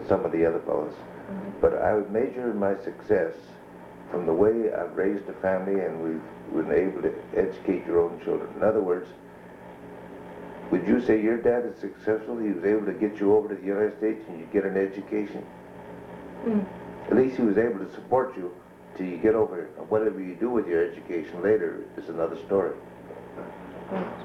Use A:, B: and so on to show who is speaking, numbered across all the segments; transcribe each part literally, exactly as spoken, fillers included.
A: some of the other fellows. Mm-hmm. But I would measure my success from the way I've raised a family and we've been able to educate your own children. In other words, would you say your dad is successful? He was able to get you over to the United States and you get an education? Mm. At least he was able to support you till you get over here. Whatever you do with your education later is another story.
B: Right.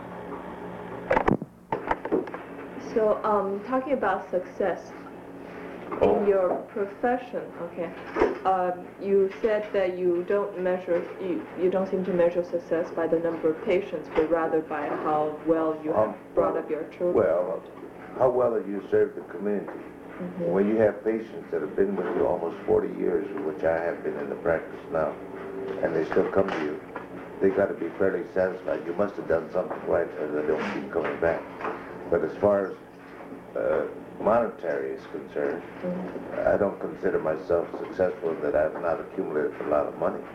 B: So, um, talking about success
A: oh.
B: in your profession, okay, um, you said that you don't measure, you, you don't seem to measure success by the number of patients, but rather by how well you have um, brought up your children.
A: Well, how well have you served the community? Mm-hmm. When you have patients that have been with you almost forty years, which I have been in the practice now, and they still come to you, they got to be fairly satisfied. You must have done something right, or they don't keep coming back. But as far as uh, monetary is concerned, mm-hmm. I don't consider myself successful in that I've not accumulated a lot of money.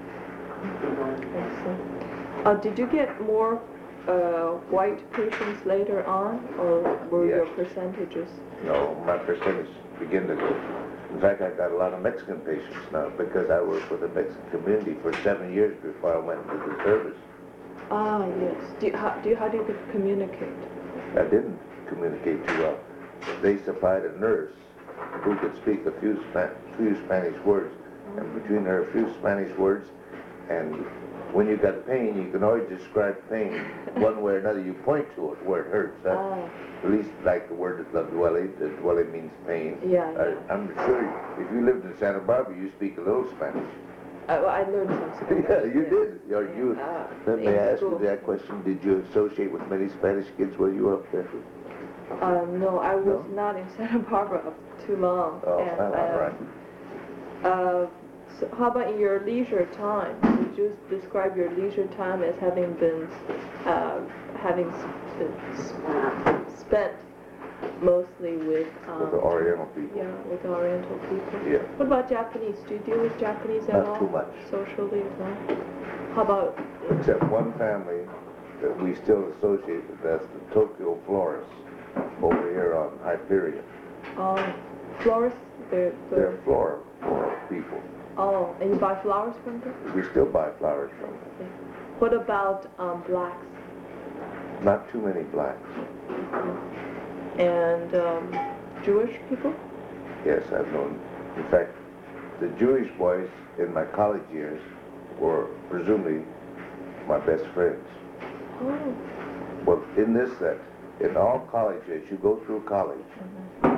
B: Mm-hmm. Uh, did you get more uh, white patients later on, or were
A: yes.
B: your percentages?
A: No, my percentage began to go. In fact, I got a lot of Mexican patients now because I worked with the Mexican community for seven years before I went into the service.
B: Ah, yes. Do you, how, do you, how do you communicate?
A: I didn't communicate too well. They supplied a nurse who could speak a few, Span few Spanish words. Mm-hmm. And between her few Spanish words and when you got pain, you can always describe pain one way or another. You point to it where it hurts. Huh?
B: Ah.
A: At least like the word la duele. The duele means pain.
B: Yeah, yeah.
A: I, I'm sure if you lived in Santa Barbara, you speak a little Spanish.
B: Uh, well, I learned some Spanish.
A: Yeah, you
B: yeah.
A: did. Or
B: yeah.
A: you,
B: uh,
A: let me ask you that question. Did you associate with many Spanish kids while you were up there?
B: Um, no, I was
A: no?
B: not in Santa Barbara too long.
A: Oh,
B: and,
A: all
B: uh,
A: right.
B: Uh, so how about in your leisure time? Would you describe your leisure time as having been, uh, having sp spent mostly with um,
A: with the Oriental people?
B: Yeah, with the Oriental people.
A: Yeah.
B: What about Japanese? Do you deal with Japanese at
A: Not
B: all?
A: Not too much.
B: Socially, no? How about?
A: Except one family that we still associate with. That's the Tokyo florists over here on Hyperion.
B: Oh, florists? They're, they're,
A: they're floral, floral people.
B: Oh, and you buy flowers from them?
A: We still buy flowers from them.
B: Okay. What about um, blacks?
A: Not too many blacks.
B: Mm-hmm. And um, Jewish people?
A: Yes, I've known. In fact, the Jewish boys in my college years were presumably my best friends.
B: Oh.
A: Well, in this set, in all colleges, you go through college. Mm-hmm.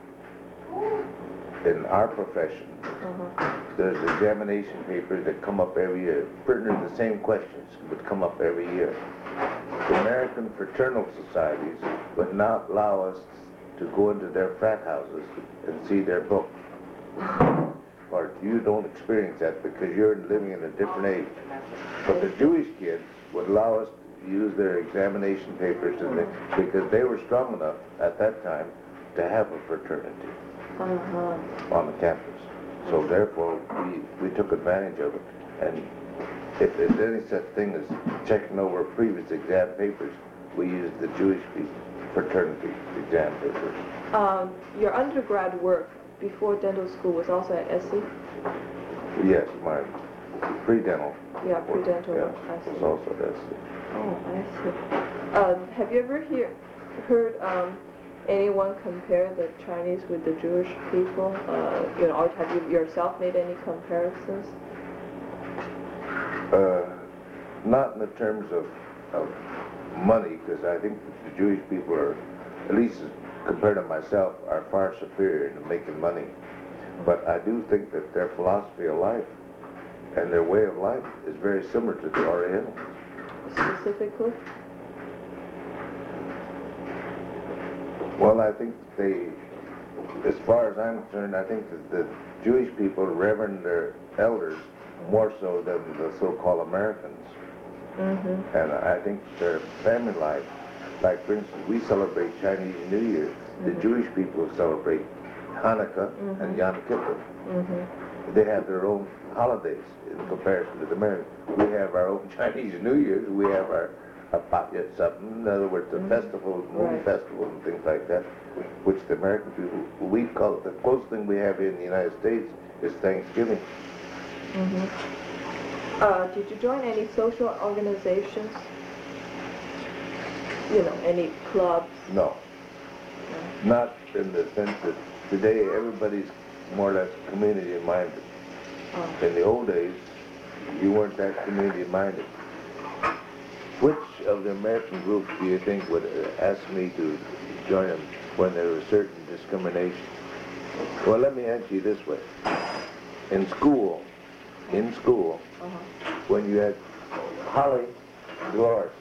A: In our profession, uh-huh. there's examination papers that come up every year. Pretty much the same questions would come up every year. The American fraternal societies would not allow us to go into their frat houses and see their books. Or you don't experience that because you're living in a different age. But the Jewish kids would allow us to use their examination papers and they, because they were strong enough at that time to have a fraternity. Uh-huh. On the campus. So therefore, we, we took advantage of it. And if there's any such thing as checking over previous exam papers, we used the Jewish fraternity exam papers.
B: Um, your undergrad work before dental school was also at S C?
A: Yes, my pre-dental
B: Yeah, pre-dental
A: yeah,
B: work. I see.
A: was also at S C.
B: Oh, I see. Um, have you ever hear, heard um, anyone compare the Chinese with the Jewish people? Uh, you know, or have you yourself made any comparisons?
A: Uh, not in the terms of, of money, because I think that the Jewish people are, at least compared to myself, are far superior in making money. But I do think that their philosophy of life and their way of life is very similar to the Orientals.
B: Specifically?
A: Well, I think they, as far as I'm concerned, I think that the Jewish people reverend their elders more so than the so-called Americans. Mm-hmm. And I think their family life, like for instance, we celebrate Chinese New Year. Mm-hmm. The Jewish people celebrate Hanukkah mm-hmm. and Yom Kippur. Mm-hmm. They have their own holidays in comparison to the Americans. We have our own Chinese New Year's. We have our a Patyat something, in other words, a
B: Mhm.
A: festival, moon
B: Right.
A: festival and things like that, which the American people, we call, the closest thing we have here in the United States is Thanksgiving.
B: Mhm. Uh, did you join any social organizations? You know, any clubs?
A: No, not in the sense that today everybody's more or less community-minded.
B: Oh.
A: In the old days, you weren't that community-minded. Which of the American groups do you think would uh, ask me to join them when there was certain discrimination? Well, let me answer you this way. In school, in school,
B: Uh-huh.
A: when you had Holly, Dolores.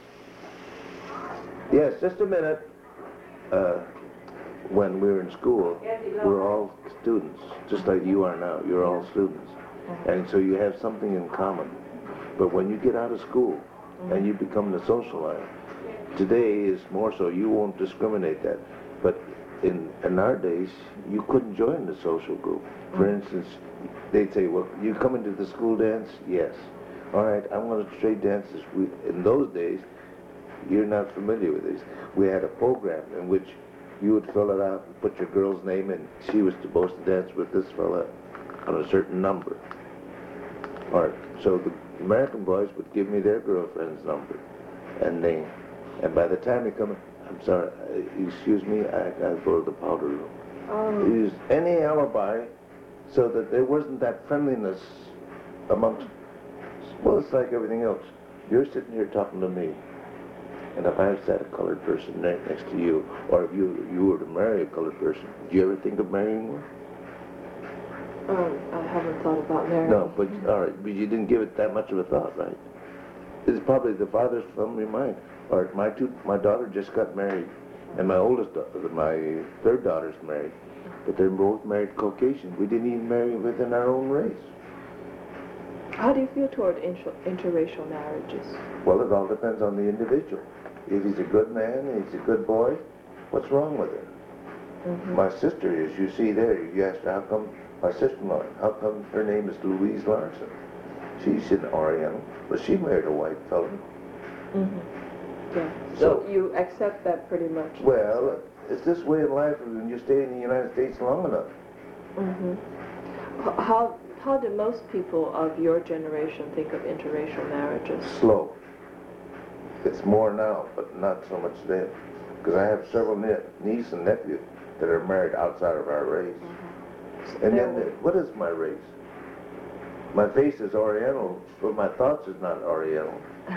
A: Yes, just a minute. Uh, when we were in school, we were all students, just like you are now. You're all students. And so you have something in common. But when you get out of school and you become the socialite, today is more so, you won't discriminate that. But in, in our days, you couldn't join the social group. For instance, they'd say, well, you coming to the school dance? Yes. All right, I'm going to trade dances. We, in those days, you're not familiar with these. We had a program in which you would fill it out and put your girl's name in. She was supposed to dance with this fella on a certain number. All right, so the American boys would give me their girlfriend's number and name. And by the time they come, I'm sorry, uh, excuse me, I gotta go to the powder room.
B: Oh.
A: Use any alibi so that there wasn't that friendliness amongst, well, it's like everything else. You're sitting here talking to me, and if I sat a colored person right next to you, or if you you were to marry a colored person, do you ever think of marrying one?
B: Um, I haven't thought about marrying.
A: No, but all right, but you didn't give it that much of a thought, right? It's probably the farthest from your mind. Or my two, my daughter just got married, and my oldest, daughter, my third daughter's married, but they're both married Caucasian. We didn't even marry within our own race.
B: How do you feel toward inter interracial marriages?
A: Well, it all depends on the individual. If he's a good man and he's a good boy, what's wrong with it?
B: Mm-hmm.
A: My sister, as you see there, you asked her how come, my sister-in-law, how come her name is Louise Larson? She's an Oriental, but she married a white fellow.
B: Mm-hmm. Yeah.
A: So-
B: So you accept that pretty much?
A: Well, it's this way in life when you stay in the United States long enough.
B: Mm-hmm. How, how do most people of your generation think of interracial marriages?
A: Slow. It's more now, but not so much then. Because I have several nie- nieces and nephews that are married outside of our race.
B: Mm-hmm.
A: And then, the, what is my race? My face is Oriental, but my thoughts is not Oriental.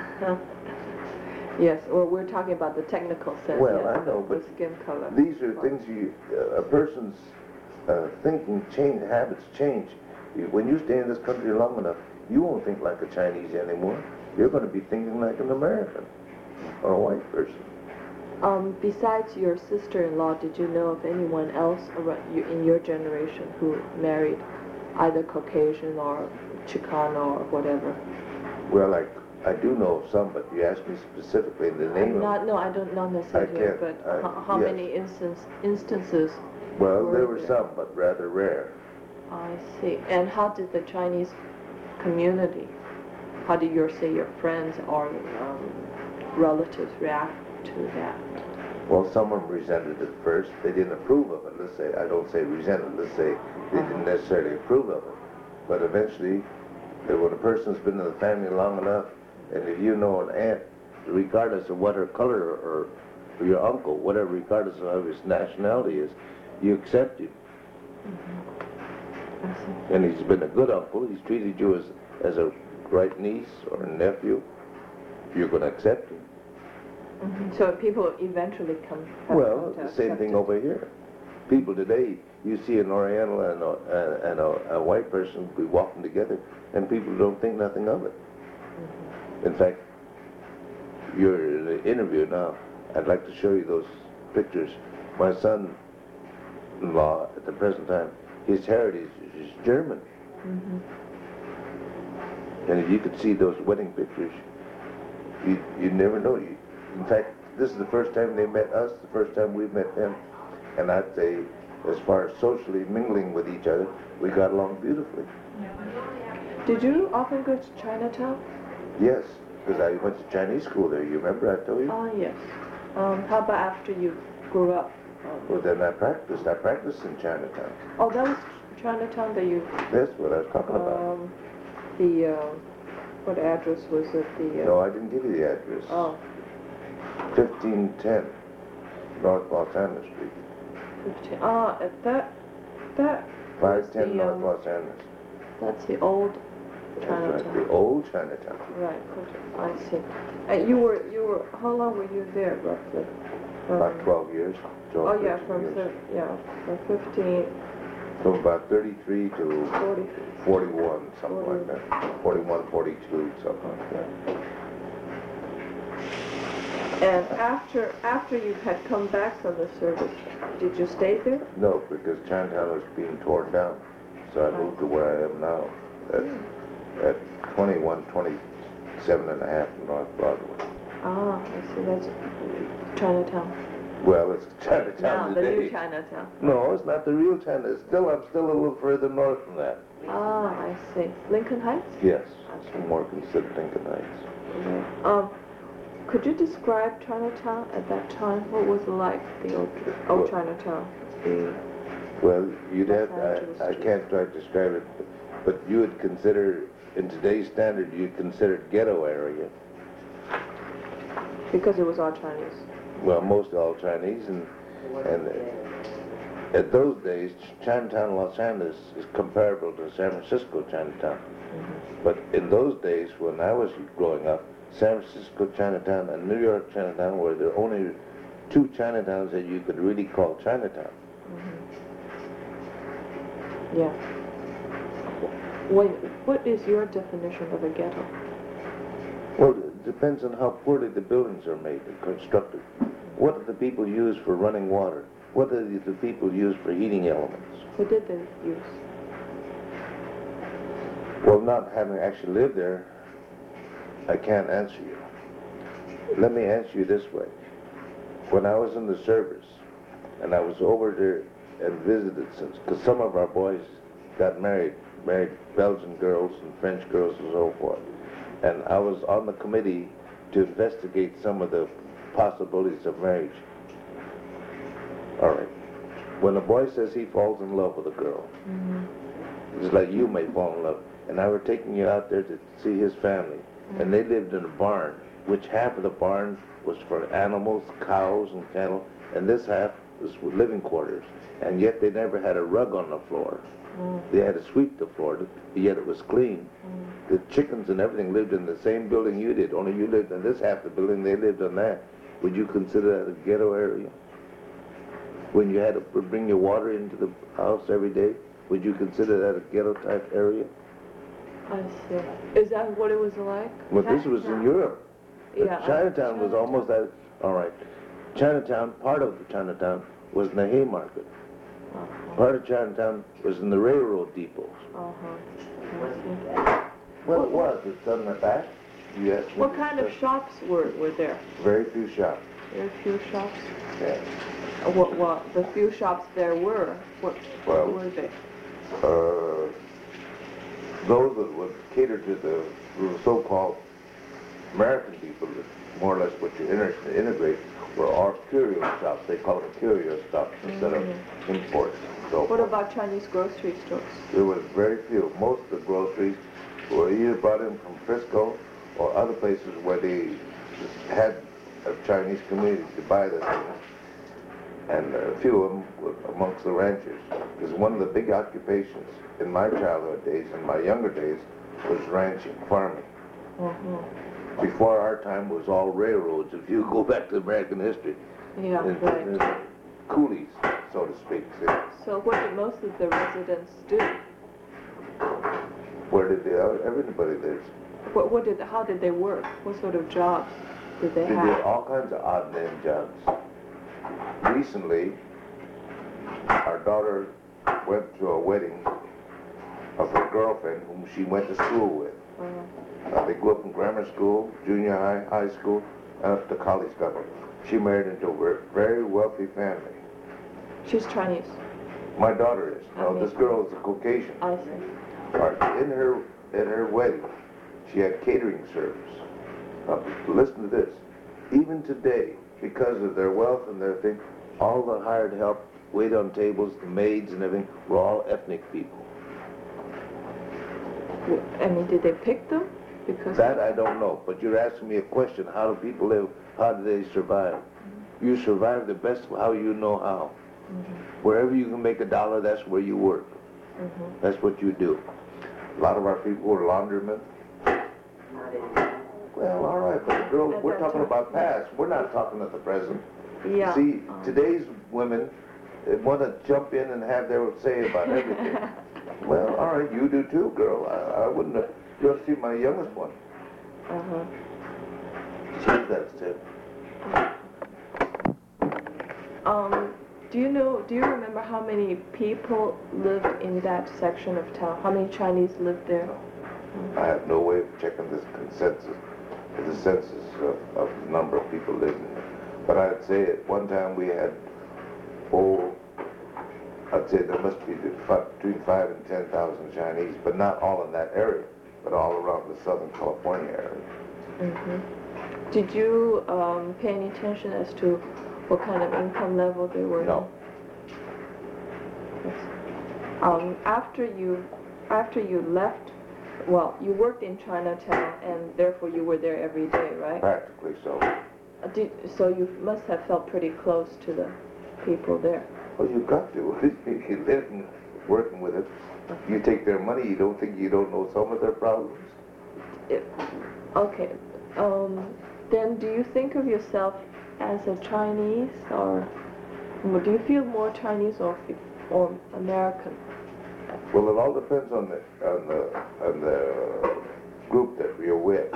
B: Yes, well, we're talking about the technical sense.
A: Well,
B: yeah,
A: I know,
B: the
A: but
B: skin color.
A: These are things you, uh, a person's uh, thinking change, habits change. You, when you stay in this country long enough, you won't think like a Chinese anymore. You're going to be thinking like an American or a white person.
B: Um, besides your sister-in-law, did you know of anyone else around you, in your generation who married either Caucasian or Chicano or whatever?
A: Well, I, I do know of some, but you asked me specifically the name
B: I'm
A: of
B: not, no, I don't know necessarily,
A: I can't,
B: but
A: I-
B: how, how
A: yes.
B: many instance, instances?
A: Well, there
B: were
A: were
B: there?
A: some, but rather rare.
B: I see. And how did the Chinese community, how did your, say, your friends or um, relatives react to that?
A: Well, some of them resented it first. They didn't approve of it. Let's say, I don't say resented, let's say they didn't necessarily approve of it. But eventually, that when a person's been in the family long enough, and if you know an aunt, regardless of what her color or, or your uncle, whatever, regardless of his nationality is, you accept him.
B: I see.
A: And he's been a good uncle. He's treated you as, as a right niece or a nephew. You're going to accept him.
B: Mm-hmm. So people eventually come. have
A: Well,
B: come to
A: the same
B: accept
A: thing
B: it.
A: over here. People today, you see an Oriental and a, and a, a white person be walking together, and people don't think nothing of it.
B: Mm-hmm.
A: In fact, you're in the interview now. I'd like to show you those pictures. My son-in-law, at the present time, his heritage is German.
B: Mm-hmm.
A: And if you could see those wedding pictures, you you never know. You, in fact, this is the first time they met us, the first time we met them. And I'd say, as far as socially mingling with each other, we got along beautifully.
B: Did you often go to Chinatown?
A: Yes, because I went to Chinese school there, you remember I told you?
B: Ah, yes. Um, how about after you grew up?
A: Well, then I practiced, I practiced in Chinatown.
B: Oh, that was Chinatown that you,
A: That's what I was talking about.
B: um, the, uh, what address was it, the, uh?
A: No, I didn't give you the address.
B: Oh,
A: fifteen ten North Los Angeles Street.
B: fifteen, ah, at that, that was
A: five ten
B: the,
A: North
B: um,
A: Los Angeles.
B: that's the old
A: That's right,
B: Chinatown.
A: the old Chinatown.
B: Right, okay, I see. And you were, you were, how long were you there roughly?
A: About
B: Um,
A: twelve years. twelve,
B: Oh, yeah,
A: thirteen
B: from,
A: years.
B: thir- yeah, from fifteen,
A: From about thirty-three to
B: forty,
A: forty-one, something
B: Forty.
A: like that. forty-one, forty-two, something like that.
B: and after, after you had come back from the service, did you stay there?
A: No, because Chinatown was being torn down. So I moved to where I am now, at, at twenty-one, twenty-seven and a half North Broadway.
B: Ah, I see, that's Chinatown.
A: Well, it's
B: Now,
A: Chinatown
B: the new
A: today.
B: Chinatown.
A: No, it's not the real China. It's still, I'm still a little further north from that.
B: Ah, I see. Lincoln Heights?
A: Yes, it's more considered Lincoln Heights.
B: Um, could you describe Chinatown at that time? What was it like, the old, old
A: Well-
B: Chinatown? The,
A: Well, you'd have,
B: Los Angeles
A: I, I
B: Street.
A: can't try to describe it, but you would consider, in today's standard, you'd consider it ghetto area.
B: because it was all Chinese.
A: Well, most all Chinese, and, and at those days, Chinatown, Los Angeles is comparable to San Francisco Chinatown. But in those days, when I was growing up, San Francisco Chinatown and New York Chinatown were the only two Chinatowns that you could really call Chinatown.
B: Yeah. When, what is your definition of a ghetto?
A: Well, it depends on how poorly the buildings are made and constructed. What do the people use for running water? What do the people use for heating elements?
B: What did they use?
A: Well, not having actually lived there, I can't answer you. Let me answer you this way. When I was in the service, and I was over there and visited, since, because some of our boys got married, married Belgian girls and French girls and so forth. And I was on the committee to investigate some of the possibilities of marriage. All right. When a boy says he falls in love with a girl, it's like you may fall in love. And I were taking you out there to see his family. And they lived in a barn, which half of the barn was for animals, cows and cattle, and this half was for living quarters. And yet they never had a rug on the floor. They had to sweep the floor, yet it was clean. The chickens and everything lived in the same building you did, only you lived in this half of the building, they lived in that. Would you consider that a ghetto area? When you had to bring your water into the house every day, would you consider that a ghetto type area?
B: I see. Is that what it was like?
A: Well, this was in Europe. But
B: Yeah, I-
A: Chinatown was almost that, all right. Chinatown, part of the Chinatown was in the Haymarket.
B: Uh-huh.
A: Part of Chinatown was in the railroad depots.
B: Uh-huh. I see.
A: Well, it was, it's on the back. You asked me
B: What
A: to
B: kind of
A: say-
B: shops were, were there?
A: Very few shops.
B: Very few shops?
A: Yeah.
B: Uh, What, what, the few shops there were, what,
A: Well-
B: what were they?
A: Uh, those that would cater to the, the so-called American people, that more or less what you inter- integrate, were our curio shops. They call it curio shops instead of imports. So
B: What about Chinese grocery stores?
A: there was very few. Most of the groceries were either brought in from Frisco or other places where they just had a Chinese community to buy the things. And a few of them were amongst the ranchers. Because one of the big occupations in my childhood days and my younger days was ranching, farming.
B: Uh-huh.
A: Before our time was all railroads. If you go back to American history,
B: Yeah,
A: and-
B: right.
A: and coolies, so to speak. See?
B: So what did most of the residents do?
A: Where did they, everybody lives.
B: What, what did, how did they work? What sort of jobs did they
A: They did
B: have?
A: all kinds of odd name jobs. Recently, our daughter went to a wedding of her girlfriend whom she went to school with.
B: Uh,
A: Uh, they grew up in grammar school, junior high, high school, and up to college level. She married into a ver- very wealthy family.
B: she's Chinese,
A: My daughter is. No,
B: Okay.
A: this girl is a Caucasian.
B: I see.
A: All right, in her in her wedding, she had catering service. Now, listen to this. Even today, because of their wealth and their thing, all the hired help, wait on tables, the maids and everything, were all ethnic people.
B: I mean, did they pick them? Because
A: That I don't know, but you're asking me a question. How do people live? How do they survive? Mm-hmm. You survive the best how you know how. Mm-hmm. Wherever you can make a dollar, that's where you work. Mm-hmm. That's what you do. A lot of our people are laundrymen. Well, all right, but girls, we're talking about past. We're not talking about the present.
B: Yeah.
A: See,
B: um.
A: today's women want to jump in and have their say about everything. Well, all right, you do too, girl. I, I wouldn't have. You'll see my youngest one.
B: Uh-huh.
A: She's that too.
B: Um, do you know, do you remember how many people lived in that section of town? How many Chinese lived there?
A: I have no way of checking this consensus, the census of, of the number of people living there. But I'd say at one time we had, oh, I'd say there must be between five and ten thousand Chinese, but not all in that area, but all around the Southern California area.
B: Mm-hmm. Did you um, pay any attention as to what kind of income level they were
A: No.
B: in? Yes. Um, after you, after you left, well, you worked in Chinatown, and therefore you were there every day, right?
A: Practically so.
B: Uh, Did, so you must have felt pretty close to the people there.
A: Well, you've got to. You live and working with it. You take their money, you don't think you don't know some of their problems?
B: It, okay. Um, then do you think of yourself as a Chinese, or do you feel more Chinese or, or American?
A: Well, it all depends on the on the on the group that you're with.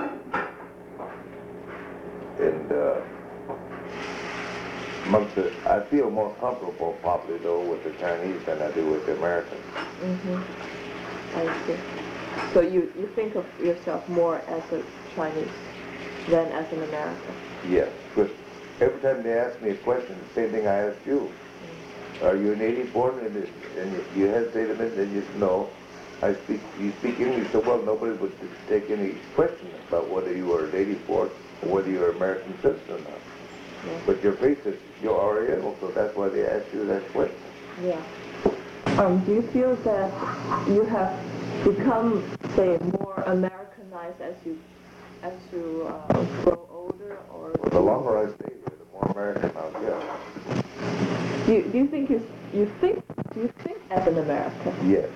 A: And uh, amongst the, I feel more comfortable probably though with the Chinese than I do with the Americans.
B: Mm-hmm. I see. So you, you think of yourself more as a Chinese than as an American?
A: Yes, because every time they ask me a question, the same thing I asked you. Mm-hmm. Are you a native born? And, it, and you, you hesitate a minute, and you say, no. I speak, you speak English so well, nobody would take any question about whether you are a native born or whether you're an American citizen or not.
B: Yeah.
A: But your face is, you're Oriental, so that's why they ask you that question.
B: Yeah. Um, do you feel that you have become, say, more Americanized as you as you uh, grow older, or
A: Well, the longer I stay here, the more American I'll get.
B: do you, do you think you you think do you think as an American?
A: Yes.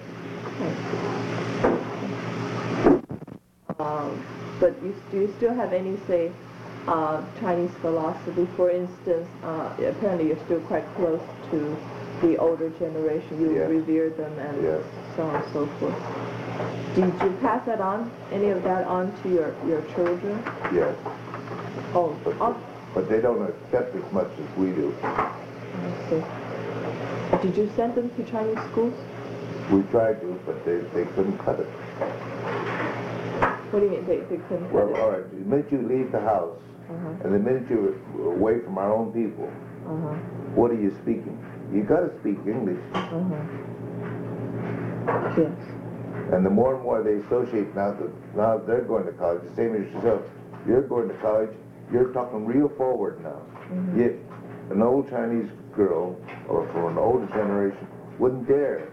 B: Um, but you do you still have any, say, uh, Chinese philosophy? For instance, uh, apparently you're still quite close to the older generation. You
A: Yes.
B: revere them and
A: Yes.
B: so on and so forth. Did you pass that on, any of that on to your, your children?
A: Yes.
B: Oh,
A: But,
B: oh,
A: but they don't accept as much as we do.
B: I see. Did you send them to Chinese schools?
A: We tried to, but they, they couldn't cut it.
B: What do you mean they, they couldn't cut
A: Well,
B: it?
A: all right, the minute you leave the house,
B: Uh-huh.
A: and the minute you're away from our own people,
B: Uh-huh.
A: what are you speaking? You gotta speak English.
B: Uh-huh. Yes.
A: And the more and more they associate now that now they're going to college, the same as yourself. You're going to college, you're talking real forward now. Mm-hmm. Yet an old Chinese girl, or from an older generation, wouldn't dare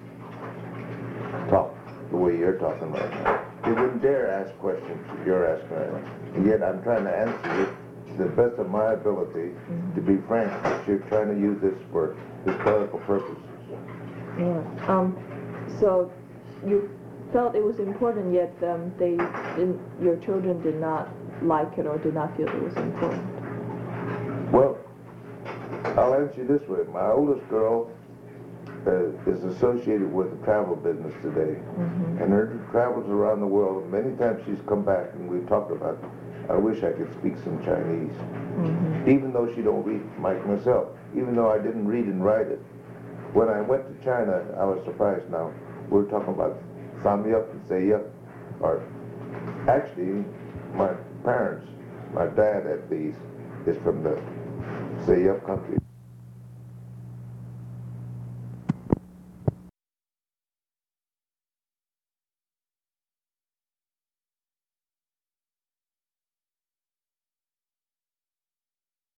A: talk the way you're talking right now. They wouldn't dare ask questions you're asking right now. And yet I'm trying to answer you to the best of my ability, mm-hmm. to be frank, but you're trying to use this for historical purposes.
B: Yeah. Um, so you felt it was important, yet um, they didn't, your children did not like it or did not feel it was important.
A: Well, I'll answer you this way. My oldest girl uh, is associated with the travel business today. Mm-hmm. And her travels around the world. Many times she's come back and we've talked about, I wish I could speak some Chinese. Mm-hmm. Even though she don't read like myself. Even though I didn't read and write it. When I went to China, I was surprised now. We were talking about Samyup and Sayup. Or actually, my parents, my dad at least, is from the Sayup country.